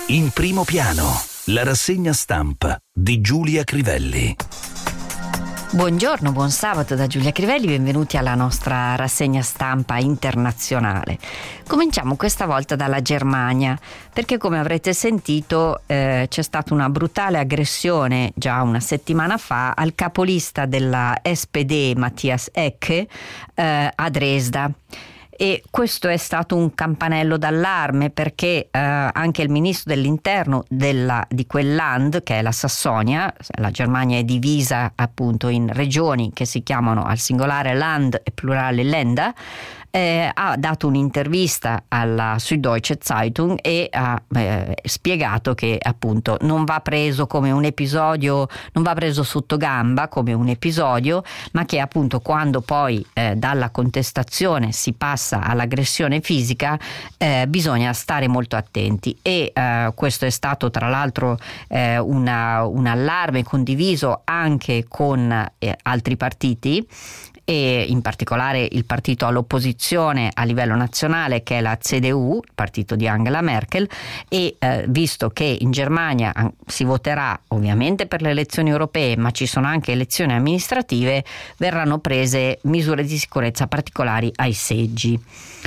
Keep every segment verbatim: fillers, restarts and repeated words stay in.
In primo piano, la rassegna stampa di Giulia Crivelli. Buongiorno, buon sabato da Giulia Crivelli, benvenuti alla nostra rassegna stampa internazionale. Cominciamo questa volta dalla Germania, perché come avrete sentito eh, c'è stata una brutale aggressione già una settimana fa al capolista della S P D Matthias Ecke eh, a Dresda. E questo è stato un campanello d'allarme perché eh, anche il ministro dell'interno della, di quel land, che è la Sassonia, la Germania è divisa appunto in regioni che si chiamano al singolare Land e plurale Länder, eh, ha dato un'intervista alla Süddeutsche Zeitung e ha eh, spiegato che appunto non va preso come un episodio, non va preso sotto gamba come un episodio, ma che appunto quando poi eh, dalla contestazione si passa all'aggressione fisica eh, bisogna stare molto attenti e eh, questo è stato tra l'altro eh, una, un allarme condiviso anche con eh, altri partiti e in particolare il partito all'opposizione a livello nazionale che è la C D U, il partito di Angela Merkel, e eh, visto che in Germania si voterà ovviamente per le elezioni europee ma ci sono anche elezioni amministrative, verranno prese misure di sicurezza particolari ai seggi.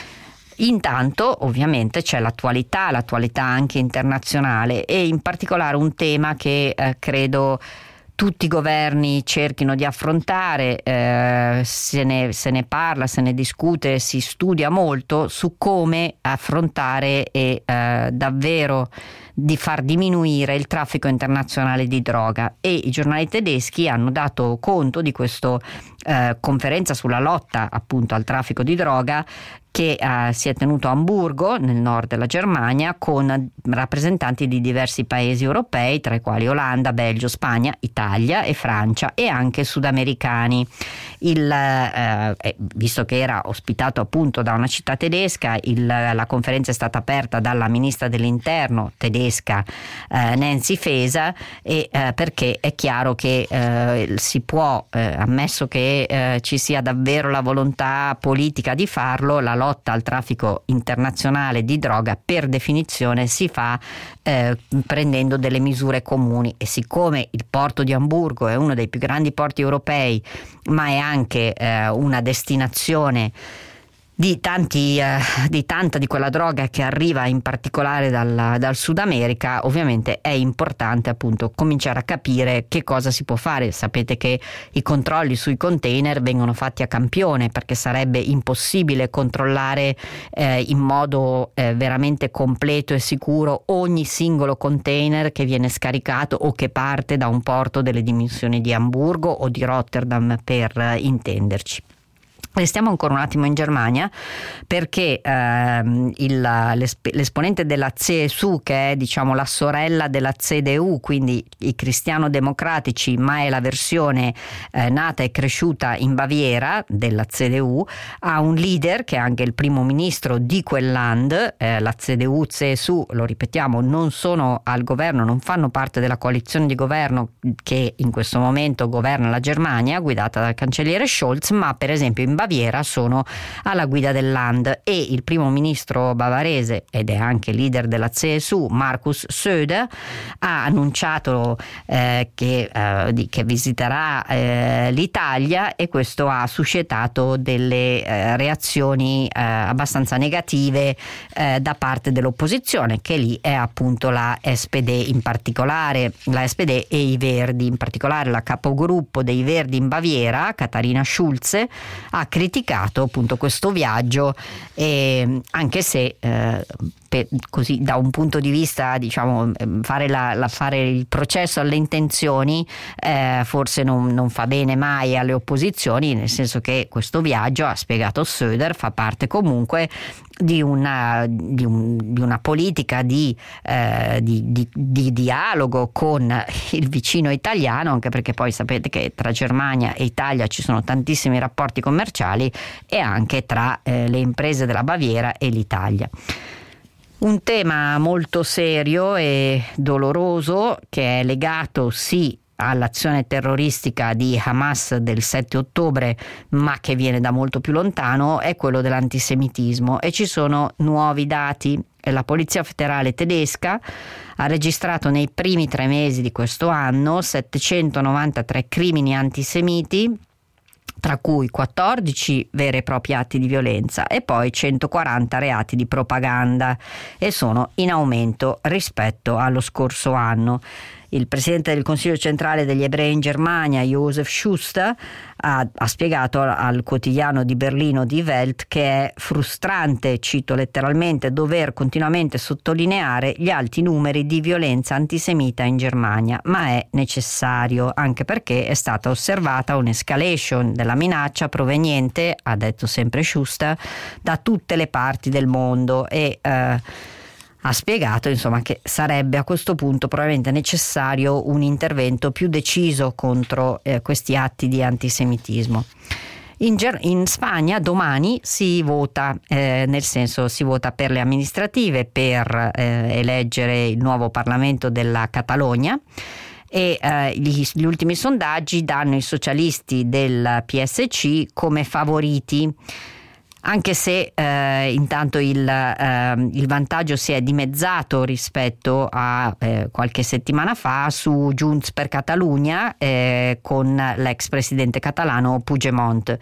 Intanto ovviamente c'è l'attualità, l'attualità anche internazionale e in particolare un tema che eh, credo tutti i governi cerchino di affrontare, eh, se ne, se ne parla, se ne discute, si studia molto su come affrontare e eh, davvero di far diminuire il traffico internazionale di droga, e i giornali tedeschi hanno dato conto di questa eh, conferenza sulla lotta appunto al traffico di droga che eh, si è tenuto a Amburgo nel nord della Germania con rappresentanti di diversi paesi europei, tra i quali Olanda, Belgio, Spagna, Italia e Francia, e anche sudamericani. Il, eh, visto che era ospitato appunto da una città tedesca, il, la conferenza è stata aperta dalla ministra dell'interno tedesca eh, Nancy Faeser, e eh, perché è chiaro che eh, si può, eh, ammesso che eh, ci sia davvero la volontà politica di farlo, la lotta al traffico internazionale di droga per definizione si fa eh, prendendo delle misure comuni, e siccome il porto di Amburgo è uno dei più grandi porti europei ma è anche eh, una destinazione di tanti eh, di tanta di quella droga che arriva in particolare dal, dal Sud America, ovviamente è importante appunto cominciare a capire che cosa si può fare. Sapete che i controlli sui container vengono fatti a campione perché sarebbe impossibile controllare eh, in modo eh, veramente completo e sicuro ogni singolo container che viene scaricato o che parte da un porto delle dimensioni di Amburgo o di Rotterdam, per eh, intenderci. Restiamo ancora un attimo in Germania perché ehm, il, l'esp- l'esponente della C S U, che è diciamo la sorella della C D U, quindi i cristiano-democratici, ma è la versione eh, nata e cresciuta in Baviera della C D U, ha un leader che è anche il primo ministro di quel land. Eh, la C D U, C S U, lo ripetiamo, non sono al governo, non fanno parte della coalizione di governo che in questo momento governa la Germania, guidata dal cancelliere Scholz, ma per esempio in Baviera sono alla guida del Land, e il primo ministro bavarese ed è anche leader della C S U, Markus Söder, ha annunciato eh, che, eh, di, che visiterà eh, l'Italia, e questo ha suscitato delle eh, reazioni eh, abbastanza negative eh, da parte dell'opposizione, che lì è appunto la S P D, in particolare la S P D e i Verdi, in particolare la capogruppo dei Verdi in Baviera, Katharina Schulze, ha criticato appunto questo viaggio, e anche se eh, per, così da un punto di vista diciamo fare, la, la, fare il processo alle intenzioni eh, forse non, non fa bene mai alle opposizioni, nel senso che questo viaggio, ha spiegato Söder, fa parte comunque di una, di un, di una politica di, eh, di, di, di dialogo con il vicino italiano, anche perché poi sapete che tra Germania e Italia ci sono tantissimi rapporti commerciali, e anche tra eh, le imprese della Baviera e l'Italia. Un tema molto serio e doloroso, che è legato sì all'azione terroristica di Hamas del sette ottobre, ma che viene da molto più lontano, è quello dell'antisemitismo, e ci sono nuovi dati La Polizia Federale tedesca ha registrato nei primi tre mesi di questo anno settecentonovantatré crimini antisemiti, tra cui quattordici veri e propri atti di violenza e poi centoquaranta reati di propaganda, e sono in aumento rispetto allo scorso anno. Il presidente del Consiglio centrale degli ebrei in Germania, Josef Schuster, ha, ha spiegato al quotidiano di Berlino Die Welt che è frustrante, cito letteralmente, dover continuamente sottolineare gli alti numeri di violenza antisemita in Germania, ma è necessario, anche perché è stata osservata un'escalation della minaccia proveniente, ha detto sempre Schuster, da tutte le parti del mondo, e eh, ha spiegato insomma che sarebbe a questo punto probabilmente necessario un intervento più deciso contro eh, questi atti di antisemitismo. In, Ger- in Spagna domani si vota, eh, nel senso si vota per le amministrative, per eh, eleggere il nuovo Parlamento della Catalogna, e eh, gli, gli ultimi sondaggi danno i socialisti del P S C come favoriti, anche se eh, intanto il, eh, il vantaggio si è dimezzato rispetto a eh, qualche settimana fa su Junts per Catalunya eh, con l'ex presidente catalano Puigdemont.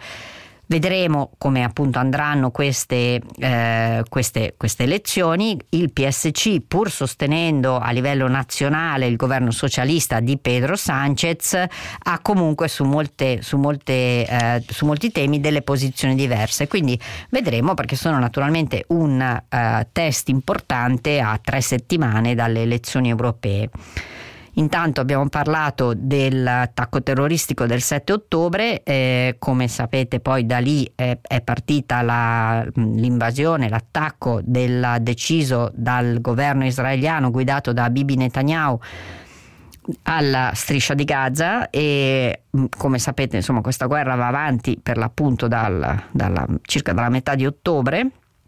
Vedremo come appunto andranno queste, eh, queste, queste elezioni. Il P S C, pur sostenendo a livello nazionale il governo socialista di Pedro Sánchez, ha comunque su, molte, su, molte, eh, su molti temi delle posizioni diverse. Quindi vedremo, perché sono naturalmente un eh, test importante a tre settimane dalle elezioni europee. Intanto abbiamo parlato dell'attacco terroristico del sette ottobre, eh, come sapete poi da lì è, è partita la, l'invasione, l'attacco del, deciso dal governo israeliano guidato da Bibi Netanyahu alla striscia di Gaza, e come sapete insomma questa guerra va avanti per l'appunto dal, dalla, circa dalla metà di ottobre,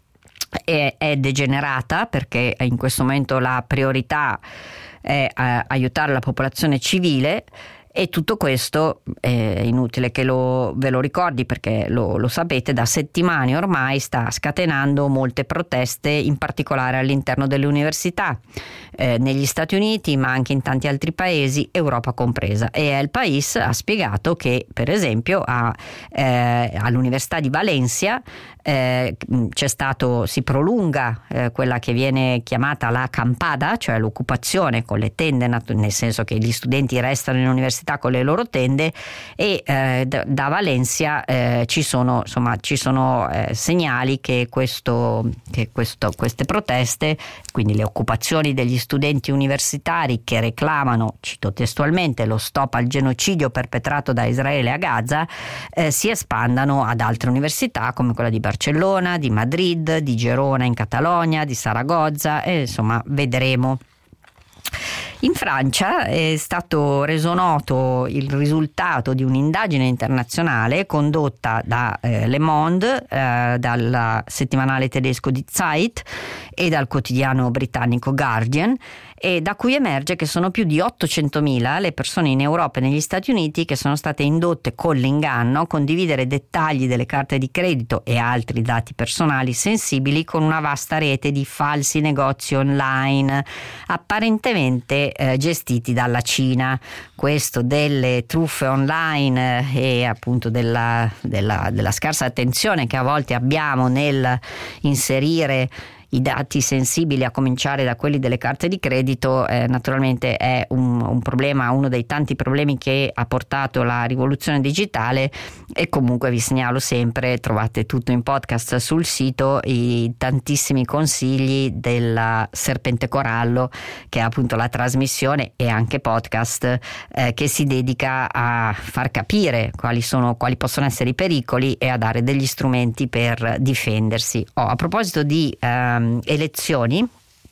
e è degenerata perché in questo momento la priorità è eh, aiutare la popolazione civile, e tutto questo è inutile che lo, ve lo ricordi, perché lo, lo sapete, da settimane ormai sta scatenando molte proteste, in particolare all'interno delle università eh, negli Stati Uniti, ma anche in tanti altri paesi, Europa compresa. E El País ha spiegato che per esempio a, eh, all'Università di Valencia eh, c'è stato, si prolunga eh, quella che viene chiamata la acampada, cioè l'occupazione con le tende, nel senso che gli studenti restano in università con le loro tende, e eh, da, da Valencia eh, ci sono insomma ci sono eh, segnali che questo che questo queste proteste, quindi le occupazioni degli studenti universitari che reclamano, cito testualmente, lo stop al genocidio perpetrato da Israele a Gaza, eh, si espandano ad altre università come quella di Barcellona, di Madrid, di Gerona in Catalogna, di Saragozza, e insomma vedremo. In Francia è stato reso noto il risultato di un'indagine internazionale condotta da eh, Le Monde, eh, dal settimanale tedesco Die Zeit e dal quotidiano britannico Guardian, e da cui emerge che sono più di ottocentomila le persone in Europa e negli Stati Uniti che sono state indotte con l'inganno a condividere dettagli delle carte di credito e altri dati personali sensibili con una vasta rete di falsi negozi online, apparentemente eh, gestiti dalla Cina. Questo delle truffe online eh, e appunto della, della, della scarsa attenzione che a volte abbiamo nel inserire i dati sensibili, a cominciare da quelli delle carte di credito, eh, naturalmente è un, un problema, uno dei tanti problemi che ha portato la rivoluzione digitale. E comunque vi segnalo sempre, trovate tutto in podcast sul sito, i tantissimi consigli della Serpente Corallo, che è appunto la trasmissione e anche podcast eh, che si dedica a far capire quali sono, quali possono essere i pericoli e a dare degli strumenti per difendersi. Oh, a proposito di eh, elezioni,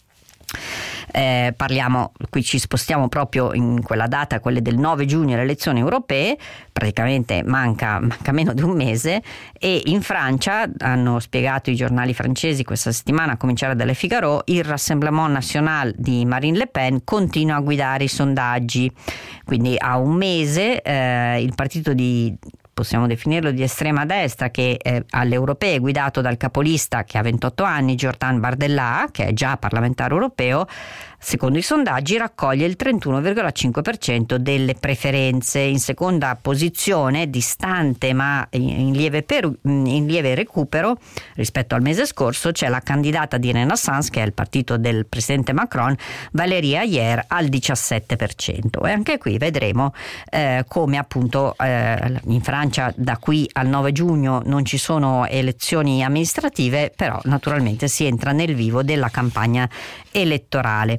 eh, parliamo, qui ci spostiamo proprio in quella data, quelle del nove giugno, le elezioni europee, praticamente manca, manca meno di un mese, e in Francia, hanno spiegato i giornali francesi questa settimana, a cominciare dalle Figaro, il Rassemblement National di Marine Le Pen continua a guidare i sondaggi, quindi a un mese eh, il partito di possiamo definirlo di estrema destra, che eh, alle europee è guidato dal capolista che ha ventotto anni, Jordan Bardella, che è già parlamentare europeo, secondo i sondaggi raccoglie il trentuno virgola cinque per cento delle preferenze. In seconda posizione, distante ma in lieve, per, in lieve recupero rispetto al mese scorso, c'è la candidata di Renaissance, che è il partito del presidente Macron, Valérie Ayer, al diciassette per cento. E anche qui vedremo eh, come appunto eh, in Francia da qui al nove giugno non ci sono elezioni amministrative, però naturalmente si entra nel vivo della campagna elettorale.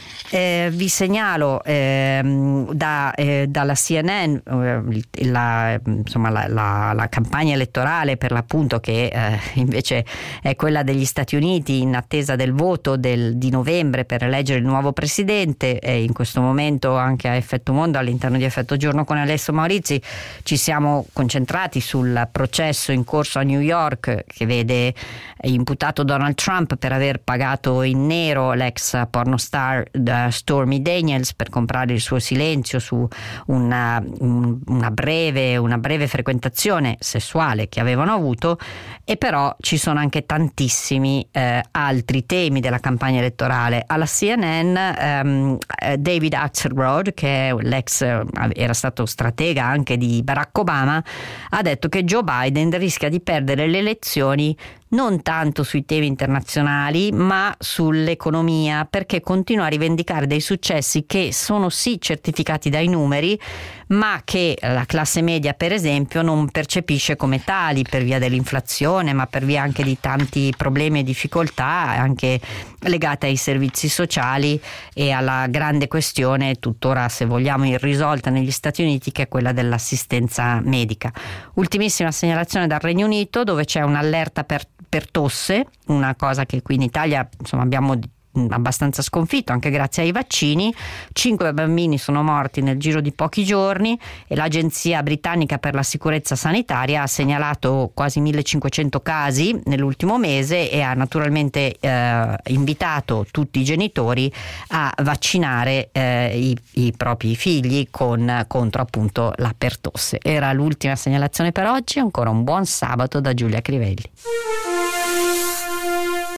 Eh, vi segnalo eh, da, eh, dalla C N N eh, la, insomma, la, la, la campagna elettorale per l'appunto, che eh, invece è quella degli Stati Uniti in attesa del voto del, di novembre per eleggere il nuovo presidente. E in questo momento anche a Effetto Mondo, all'interno di Effetto Giorno con Alessio Maurizi, ci siamo concentrati sul processo in corso a New York che vede imputato Donald Trump per aver pagato in nero l'ex pornostar Stormy Daniels per comprare il suo silenzio su una, un, una, breve, una breve frequentazione sessuale che avevano avuto. E però ci sono anche tantissimi eh, altri temi della campagna elettorale. Alla C N N ehm, David Axelrod, che è l'ex, era stato stratega anche di Barack Obama, ha detto che Joe Biden rischia di perdere le elezioni non tanto sui temi internazionali ma sull'economia, perché continua a rivendicare dei successi che sono sì certificati dai numeri, ma che la classe media per esempio non percepisce come tali per via dell'inflazione, ma per via anche di tanti problemi e difficoltà anche legate ai servizi sociali e alla grande questione tuttora, se vogliamo, irrisolta negli Stati Uniti, che è quella dell'assistenza medica. Ultimissima segnalazione dal Regno Unito, dove c'è un'allerta per per tosse, una cosa che qui in Italia insomma abbiamo abbastanza sconfitto anche grazie ai vaccini. Cinque bambini sono morti nel giro di pochi giorni e l'Agenzia Britannica per la Sicurezza Sanitaria ha segnalato quasi millecinquecento casi nell'ultimo mese e ha naturalmente eh, invitato tutti i genitori a vaccinare eh, i, i propri figli con, contro appunto la pertosse. Era l'ultima segnalazione per oggi. Ancora un buon sabato da Giulia Crivelli.